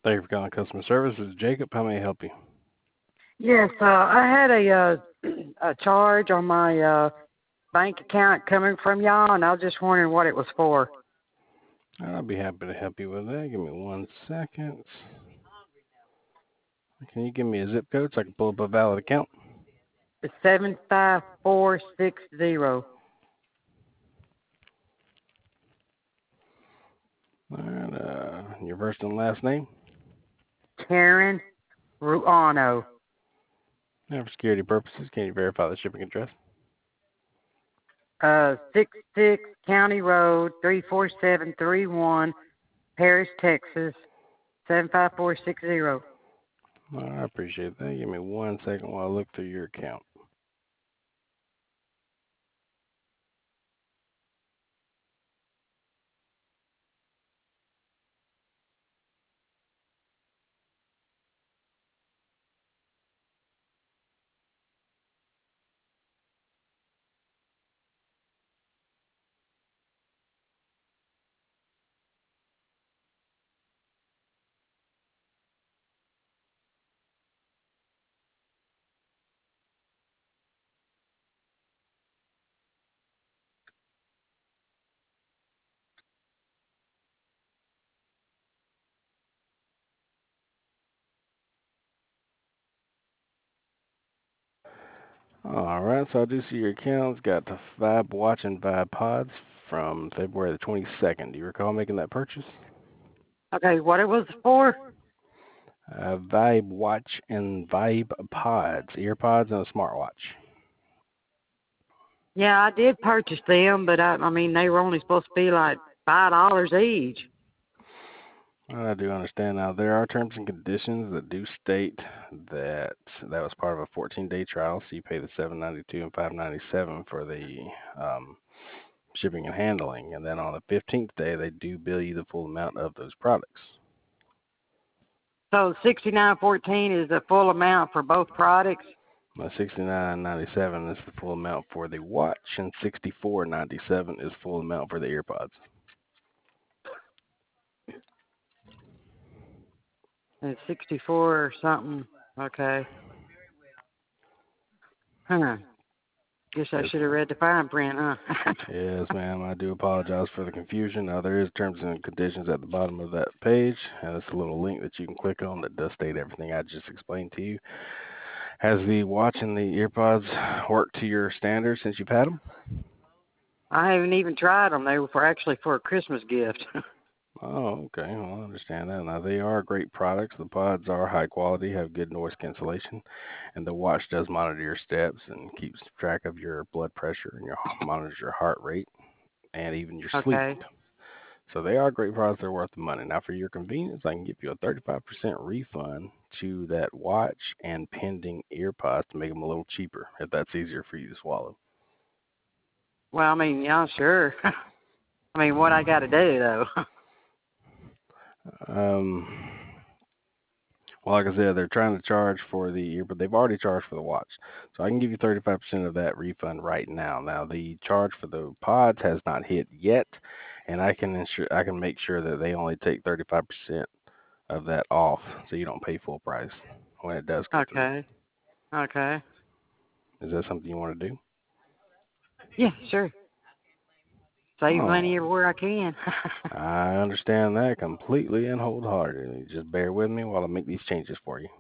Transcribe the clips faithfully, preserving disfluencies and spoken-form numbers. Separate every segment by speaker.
Speaker 1: Thank you for calling customer service. This is Jacob. How may I help you?
Speaker 2: Yes, uh, I had a uh, a charge on my uh, bank account coming from y'all, and I was just wondering what it was for.
Speaker 1: I'll be happy to help you with that. Give me one second. Can you give me a zip code so I can pull up a valid account?
Speaker 2: It's seven five four six zero.
Speaker 1: All right. Uh, your first and last name?
Speaker 2: Karen Ruano.
Speaker 1: And for security purposes, can you verify the shipping address?
Speaker 2: Uh, six six County Road, three four seven three one, Paris, Texas, seven five four six zero.
Speaker 1: All right, I appreciate that. Give me one second while I look through your account. All right, so I do see your account's got the Vibe Watch and Vibe Pods from February the twenty-second. Do you recall making that purchase?
Speaker 2: Okay, what it was for?
Speaker 1: Uh, Vibe Watch and Vibe Pods, ear pods and a smartwatch.
Speaker 2: Yeah, I did purchase them, but I, I mean they were only supposed to be like five dollars each.
Speaker 1: Well, I do understand now. There are terms and conditions that do state that that was part of a fourteen-day trial, so you pay the seven ninety-two and five ninety-seven for the um, shipping and handling, and then on the fifteenth day they do bill you the full amount of those products.
Speaker 2: So sixty nine fourteen is the full amount for both products.
Speaker 1: Now sixty-nine ninety-seven is the full amount for the watch, and sixty-four ninety-seven is full amount for the earpods.
Speaker 2: And sixty four or something. Okay. Huh. Guess I
Speaker 1: Yes,
Speaker 2: should have read the fine print, huh?
Speaker 1: yes, ma'am. I do apologize for the confusion. Now there is terms and conditions at the bottom of that page, and it's a little link that you can click on that does state everything I just explained to you. Has the watch and the earpods worked to your standards since you've had them?
Speaker 2: I haven't even tried them. They were for actually for a Christmas gift.
Speaker 1: Oh, okay. Well, I understand that. Now, they are great products. The pods are high quality, have good noise cancellation, and the watch does monitor your steps and keeps track of your blood pressure and your monitors your heart rate and even your sleep.
Speaker 2: Okay.
Speaker 1: So they are great products. They're worth the money. Now, for your convenience, I can give you a thirty-five percent refund to that watch and pending earpods to make them a little cheaper, if that's easier for you to swallow.
Speaker 2: Well, I mean, yeah, sure. I mean, what I got to do though?
Speaker 1: Um, well, like I said, they're trying to charge for the ear, but they've already charged for the watch. So I can give you thirty-five percent of that refund right now. Now, the charge for the pods has not hit yet, and I can ensure I can make sure that they only take thirty-five percent of that off, so you don't pay full price when it does come through.
Speaker 2: Okay. Okay.
Speaker 1: Is that something you want to do?
Speaker 2: Yeah, sure. Save
Speaker 1: Oh,
Speaker 2: money everywhere I can.
Speaker 1: I understand that completely and wholeheartedly. Just bear with me while I make these changes for you.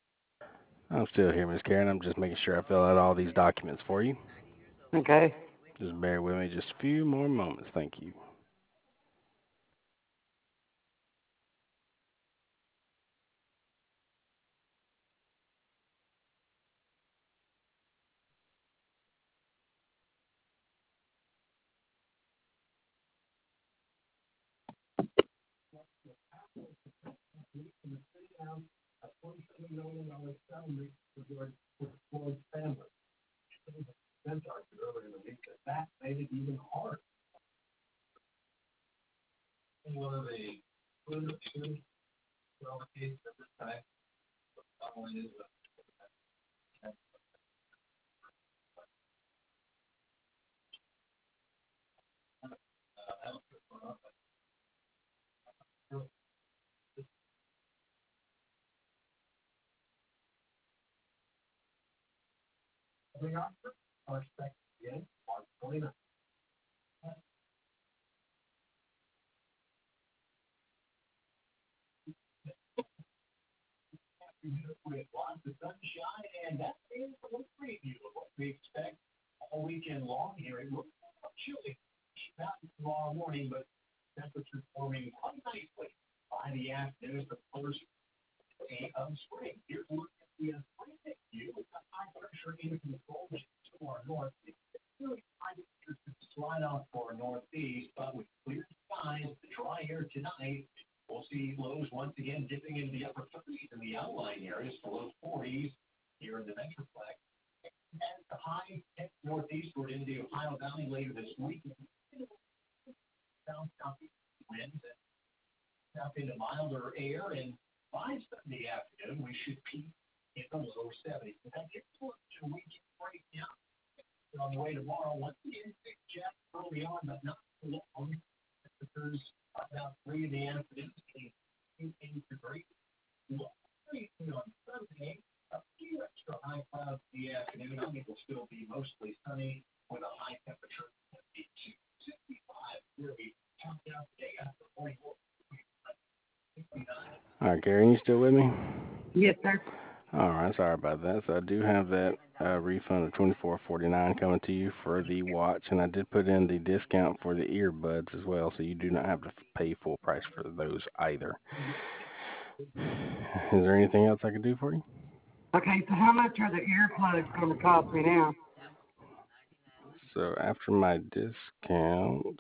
Speaker 1: I'm still here, Miss Karen. I'm just making sure I fill out all these documents for you.
Speaker 2: Okay.
Speaker 1: Just bear with me just a few more moments. Thank you. All right, Gary, you still with me?
Speaker 2: Yes, sir.
Speaker 1: All right, sorry about that. So I do have that uh, refund of twenty four forty nine coming to you for the watch, and I did put in the discount for the earbuds as well, so you do not have to pay full price for those either. Is there anything else I can do for you?
Speaker 2: Okay, so how much are the earplugs going to cost me now?
Speaker 1: So after my discounts,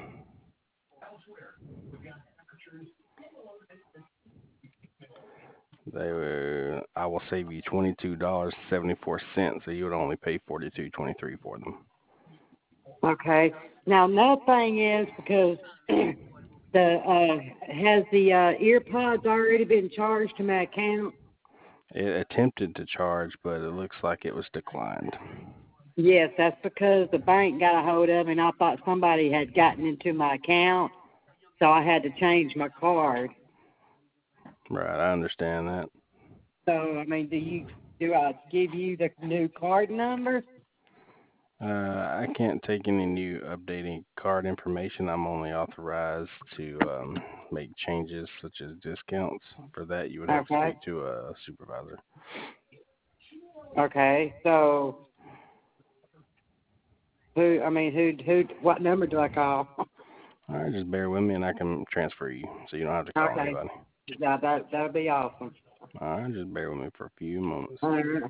Speaker 1: they were, I will save you twenty two dollars seventy four cents, so you would only pay forty two twenty three for them.
Speaker 2: Okay. Now, another thing is because the uh, has the uh, earpods already been charged to my account?
Speaker 1: It attempted to charge, but it looks like it was declined.
Speaker 2: Yes, that's because the bank got a hold of me, and I thought somebody had gotten into my account, so I had to change my card.
Speaker 1: Right, I understand that.
Speaker 2: So, I mean, do you do I give you the new card number?
Speaker 1: Uh, I can't take any new updating card information. I'm only authorized to um, make changes such as discounts. For that, you would have to
Speaker 2: Okay.
Speaker 1: speak to a supervisor.
Speaker 2: Okay. So, who? I mean, who? Who? What number do I call?
Speaker 1: All right, just bear with me and I can transfer you so you don't have to call
Speaker 2: Okay.
Speaker 1: anybody.
Speaker 2: Yeah, that that'll be awesome.
Speaker 1: All right, just bear with me for a few moments.
Speaker 2: All right.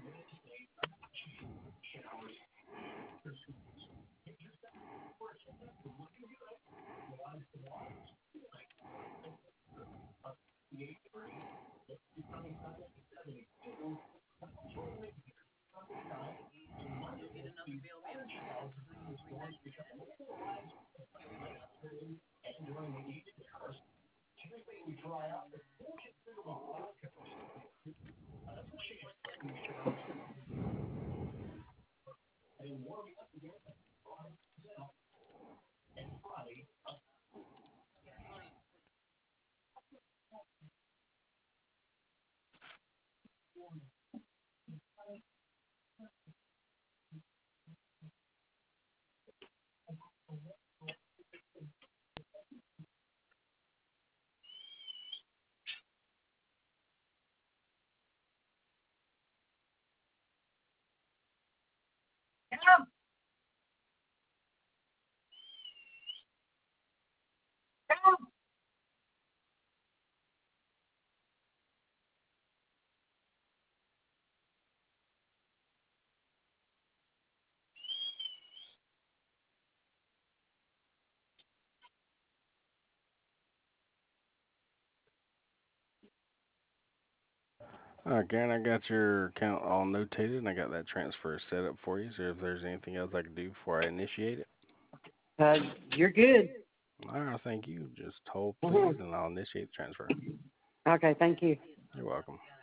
Speaker 1: All right, Karen, I got your account all notated, and I got that transfer set up for you. So if there's anything else I can do before I initiate it.
Speaker 2: Uh, you're good.
Speaker 1: All right, thank you. Just hold, please,
Speaker 2: Mhm.
Speaker 1: and I'll initiate the transfer.
Speaker 2: Okay, thank you.
Speaker 1: You're welcome.